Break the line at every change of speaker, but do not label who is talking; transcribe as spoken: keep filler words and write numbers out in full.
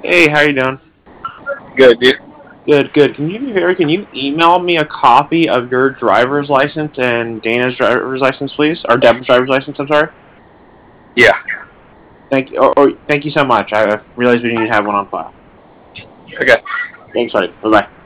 Hey, how you doing?
Good, dude.
Good, good. Can you do me a favor? Can you email me a copy of your driver's license and Dana's driver's license, please? Or Deborah's driver's license, I'm sorry.
Yeah.
Thank you. Or, or, thank you so much. I realized we didn't have one on file.
Okay.
Thanks, buddy. Bye-bye.